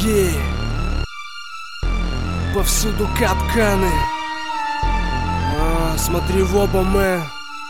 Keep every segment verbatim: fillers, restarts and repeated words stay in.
Крючки, повсюду капканы. А, смотри в оба, мы.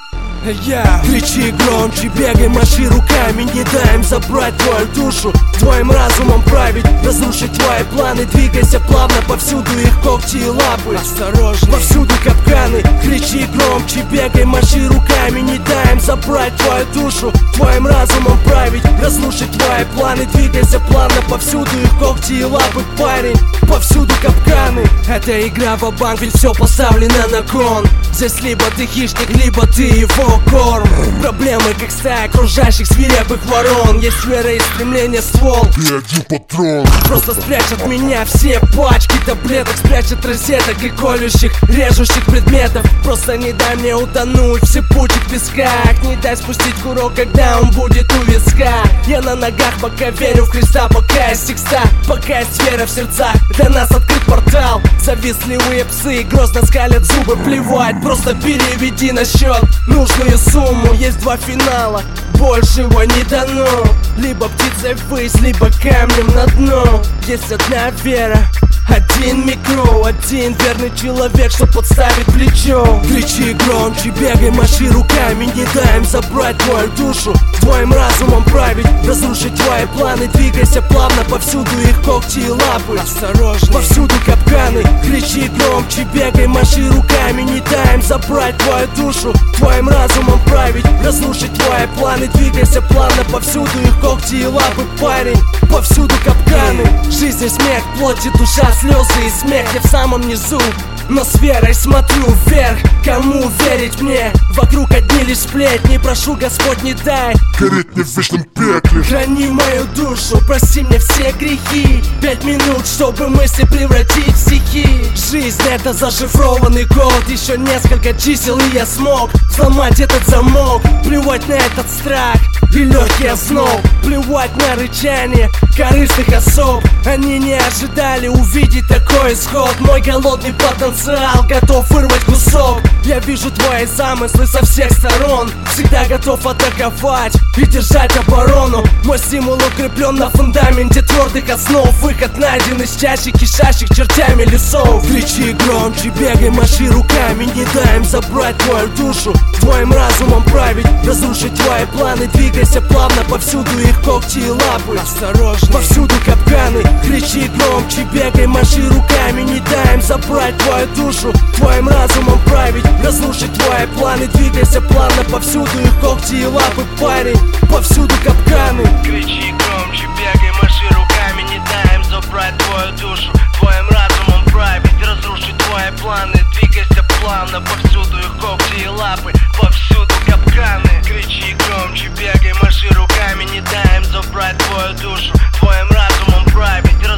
Я кричи громче, бегай, маши руками, не дай им забрать твою душу, твоим разумом править, разрушить твои планы. Двигайся плавно, повсюду их когти и лапы. Осторожно, повсюду капканы. Кричи громче, бегай, маши руками, не дай им забрать твою душу, твоим разумом править, разрушить твои планы. Двигайся плавно, повсюду их когти и лапы, парень. Повсюду капканы. Это игра ва-банк, ведь все поставлено на кон. Здесь либо ты хищник, либо ты его корм. Проблемы как стая окружающих свирепых ворон. Есть вера и стремление, ствол и один патрон. Просто спрячь от меня все пачки таблеток, спрячь от розеток и колющих, режущих предметов. Просто не дай мне утонуть в сыпучих песках, не дай спустить курок, когда он будет у виска. Я на ногах, пока верю в Христа, пока есть текста, пока есть вера в сердцах. Для нас открыт портал. Завистливые псы грозно скалят зубы, плевать, просто переведи на счет нужную сумму. Есть два финала, большего не дано. Либо птицей ввысь, либо камнем на дно. Есть одна вера, один микро, один верный человек, что подставит плечо. Кричи громче, бегай, маши руками, не дай им забрать твою душу, твоим разумом править, разрушить твои планы. Двигайся плавно, повсюду их когти и лапы. Осторожно, повсюду капканы. Кричи громче, бегай, маши руками, не дай им забрать твою душу, твоим разумом править, разрушить твои планы. Двигайся плавно, повсюду их когти и лапы, парень. Повсюду капканы. Жизнь и смех, плоть и душа, слезы и смех. Я в самом низу, но с верой смотрю вверх. Кому верить мне? Вокруг одни лишь сплетни. Прошу, Господь, не дай гореть мне в вечном пекле. Храни мою душу, прости мне все грехи. Пять минут, чтобы мысли превратить в стихи. Жизнь — это зашифрованный код. Еще несколько чисел, и я смог сломать этот замок. Плевать на этот страх и легкий озноб. Плевать на рычание корыстных особ. Они не ожидали увидеть такой исход. Мой голодный потенциал готов вырвать кусок. Я вижу твои замыслы со всех сторон. Всегда готов атаковать и держать оборону. Мой стимул укреплен на фундаменте твердых основ. Выход найден из чащи, кишащих чертями лесов. Кричи громче, бегай, маши руками, не дай им забрать твою душу, твоим разумом править, разрушить твои планы. Двигайся плавно, повсюду их когти и лапы. Осторожно, повсюду капканы. Кричи громче, бегай, маши руками, не дай им забрать твою душу, твоим разумом править, разрушить твои планы. Двигайся плавно, повсюду их когти и лапы, парень. Повсюду капканы. Кричи громче, бегай, маши руками, не дай им забрать твою душу, твоим разумом править, разрушить твои планы. Двигайся плавно, повсюду их когти и лапы, повсюду капканы. Кричи громче, бегай, маши руками, не дай им забрать твою душу, твоим разумом править,